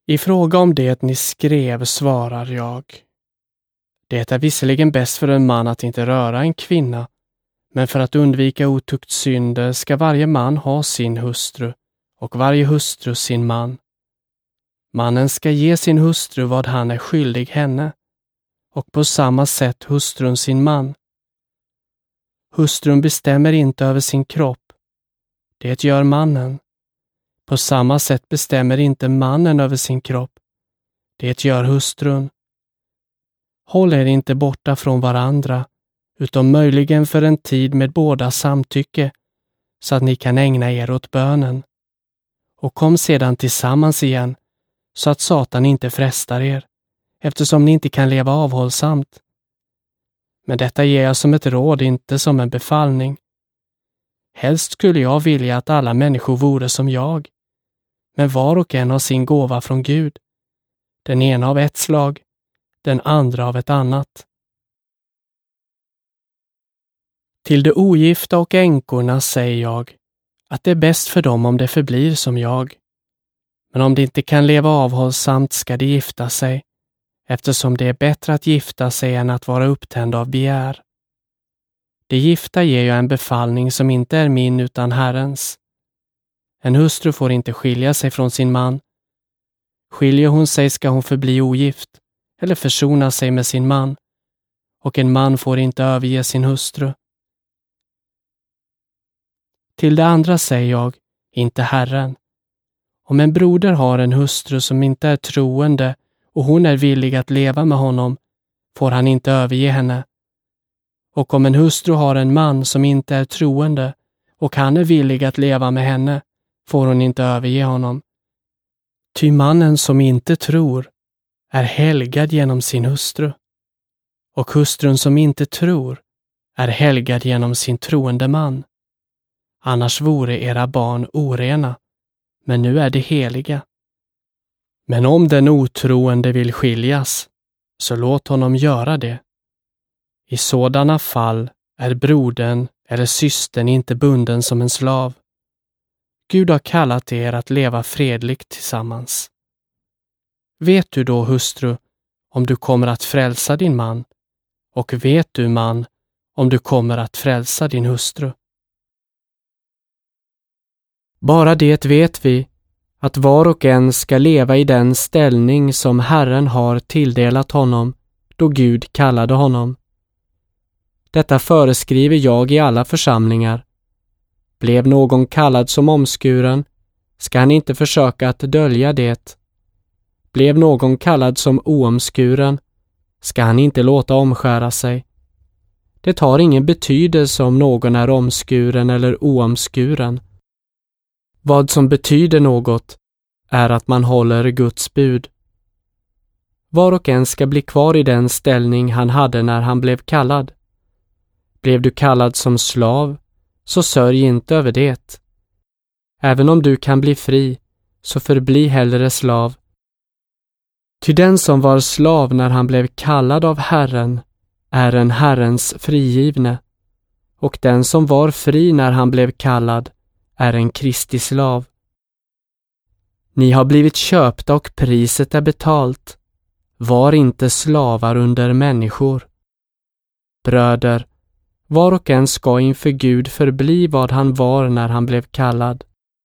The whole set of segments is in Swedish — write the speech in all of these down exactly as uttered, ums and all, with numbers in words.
I fråga om det ni skrev svarar jag. Det är visserligen bäst för en man att inte röra en kvinna, men för att undvika otuktsynder ska varje man ha sin hustru och varje hustru sin man. Mannen ska ge sin hustru vad han är skyldig henne, och på samma sätt hustrun sin man. Hustrun bestämmer inte över sin kropp, det gör mannen. På samma sätt bestämmer inte mannen över sin kropp, det gör hustrun. Håll er inte borta från varandra, utom möjligen för en tid med båda samtycke, så att ni kan ägna er åt bönen. Och kom sedan tillsammans igen, så att Satan inte frestar er, eftersom ni inte kan leva avhållsamt. Men detta ger jag som ett råd, inte som en befallning. Helst skulle jag vilja att alla människor vore som jag, men var och en har sin gåva från Gud. Den ena av ett slag, den andra av ett annat. Till de ogifta och änkorna säger jag att det är bäst för dem om det förblir som jag. Men om de inte kan leva avhållsamt ska de gifta sig, eftersom det är bättre att gifta sig än att vara upptänd av begär. De gifta ger jag en befallning som inte är min utan Herrens. En hustru får inte skilja sig från sin man. Skiljer hon sig ska hon förbli ogift eller försona sig med sin man, och en man får inte överge sin hustru. Till det andra säger jag, inte Herren. Om en broder har en hustru som inte är troende och hon är villig att leva med honom, får han inte överge henne. Och om en hustru har en man som inte är troende och han är villig att leva med henne, får hon inte överge honom. Ty mannen som inte tror är helgad genom sin hustru, och hustrun som inte tror är helgad genom sin troende man. Annars vore era barn orena, men nu är de heliga. Men om den otroende vill skiljas, så låt honom göra det. I sådana fall är brodern eller systern inte bunden som en slav. Gud har kallat er att leva fredligt tillsammans. Vet du då, hustru, om du kommer att frälsa din man? Och vet du, man, om du kommer att frälsa din hustru? Bara det vet vi, att var och en ska leva i den ställning som Herren har tilldelat honom, då Gud kallade honom. Detta föreskriver jag i alla församlingar. Blev någon kallad som omskuren, ska han inte försöka att dölja det. Blev någon kallad som oomskuren, ska han inte låta omskära sig. Det har ingen betydelse om någon är omskuren eller oomskuren. Vad som betyder något är att man håller Guds bud. Var och en ska bli kvar i den ställning han hade när han blev kallad. Blev du kallad som slav, så sörj inte över det. Även om du kan bli fri, så förbli hellre slav. Ty den som var slav när han blev kallad av Herren är en Herrens frigivne, och den som var fri när han blev kallad är en Kristi slav. Ni har blivit köpta och priset är betalt. Var inte slavar under människor. Bröder, var och en ska inför Gud förbli vad han var när han blev kallad.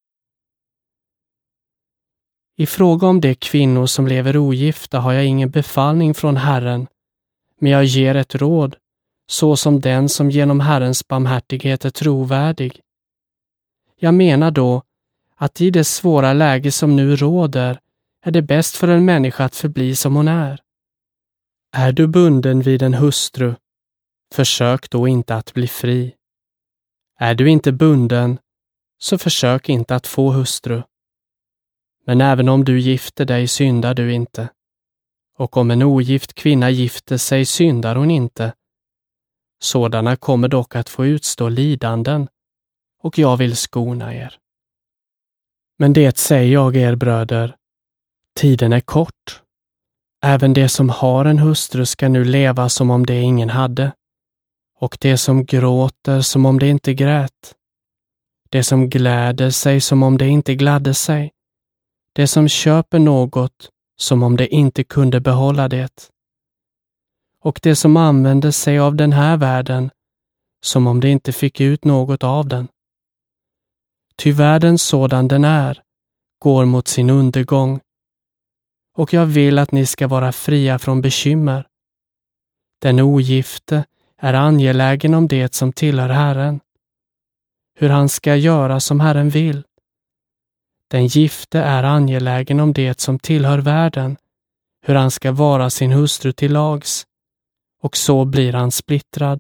I fråga om de kvinnor som lever ogifta har jag ingen befallning från Herren, men jag ger ett råd, så som den som genom Herrens barmhärtighet är trovärdig. Jag menar då att i det svåra läge som nu råder är det bäst för en människa att förbli som hon är. Är du bunden vid en hustru, försök då inte att bli fri. Är du inte bunden, så försök inte att få hustru. Men även om du gifter dig syndar du inte. Och om en ogift kvinna gifter sig syndar hon inte. Sådana kommer dock att få utstå lidanden, och jag vill skona er. Men det säger jag er bröder, tiden är kort. Även det som har en hustru ska nu leva som om det ingen hade, och det som gråter som om det inte grät. Det som gläder sig som om det inte gladde sig. Det som köper något som om det inte kunde behålla det, och det som använde sig av den här världen som om det inte fick ut något av den. Ty världen sådan den är går mot sin undergång, och jag vill att ni ska vara fria från bekymmer. Den ogifte är angelägen om det som tillhör Herren, hur han ska göra som Herren vill. Den gifte är angelägen om det som tillhör världen, hur han ska vara sin hustru till lags, och så blir han splittrad.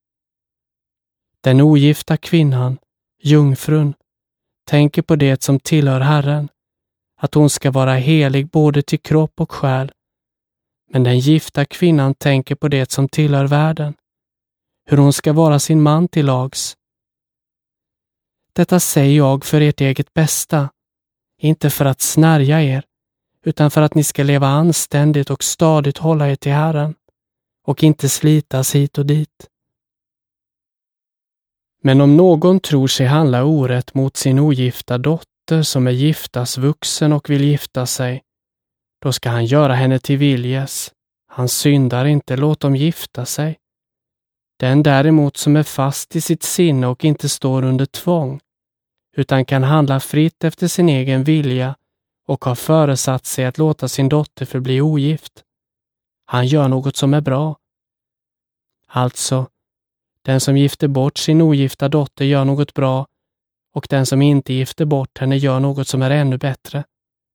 Den ogifta kvinnan, jungfrun, tänker på det som tillhör Herren, att hon ska vara helig både till kropp och själ. Men den gifta kvinnan tänker på det som tillhör världen, hur hon ska vara sin man till lags. Detta säger jag för ert eget bästa, inte för att snärja er, utan för att ni ska leva anständigt och stadigt hålla er till Herren, och inte slitas hit och dit. Men om någon tror sig handla orätt mot sin ogifta dotter som är giftas vuxen och vill gifta sig, då ska han göra henne till viljes. Han syndar inte, låt dem gifta sig. Den däremot som är fast i sitt sinne och inte står under tvång, utan kan handla fritt efter sin egen vilja och har föresatt sig att låta sin dotter förbli ogift, han gör något som är bra. Alltså, den som gifter bort sin ogifta dotter gör något bra, och den som inte gifter bort henne gör något som är ännu bättre.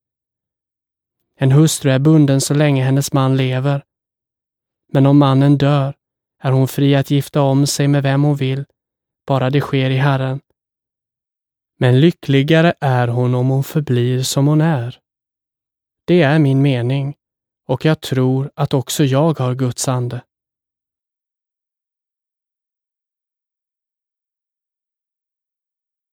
En hustru är bunden så länge hennes man lever, men om mannen dör är hon fri att gifta om sig med vem hon vill, bara det sker i Herren. Men lyckligare är hon om hon förblir som hon är. Det är min mening, och jag tror att också jag har Guds ande.